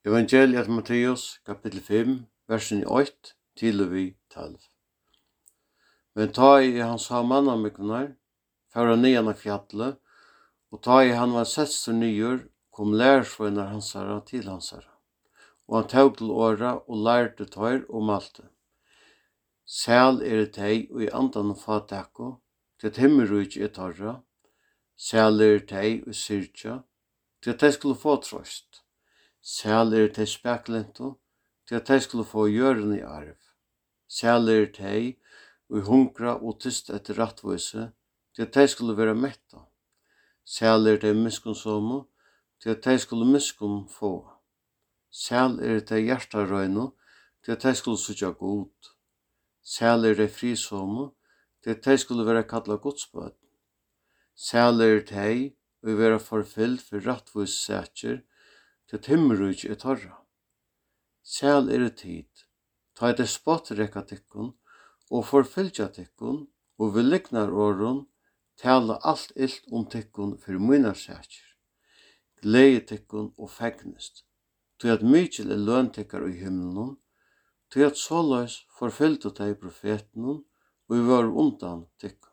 Evangeliet Matteus, kapitel 5, versen 8 til og vi 12. Men ta i han sa mannamygnar, fara nian av fjallet, og ta i han var sestur nyer, kom lærersvøynar hansara til hansara. Og han tog til åra og lærte tøyr og malte. Sæl tei og i andan og fatakko, til at himmelrujt torra. Sæl tei og syrja, til at de skulle få trøst. Sæl tei speklento, til at de skulle få gjøren i arv. Sæl tei og hungra og tyst etter rattvise, til at de skulle være metta. Sæl tei miskunnsomme, til at de skulle miskunn få. Sæl tei hjertarøyno, til at de skulle sutja god. Sæl tei frisomme, til at de skulle være kalla godsbød. Sæl tei og være forfyllt for rattvis sætjer, til at himmelrujt torra. Sæl tid, ta det spott rekka tikkun, og forfylgja tikkun, og vi liknar åren, tala alt ilt tikkun for munar sætjer. Glede tikkun og fegnest, til at mykjel løntikkar i himmelen, til at såleis forfylltu tei profeten, og vi var undan tikkun.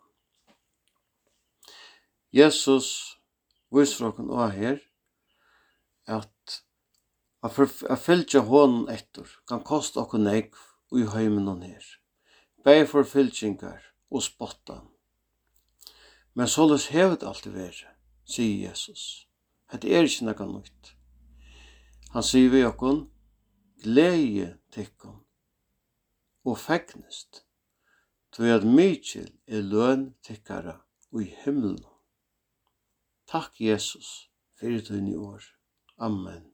Jesus viser okken også her, at fylgja hånden etter kan kosta okkur negv i heimen her. Begge forfylgingar og spottan. Men såleis hevet alltid væri, sier Jesus. Det ikke noe nytt. Han sier vi okkun, glede tikkun og fegnest, til at mykjel løn tikkara i himmelen. Takk Jesus, fyrir dine år. Amen.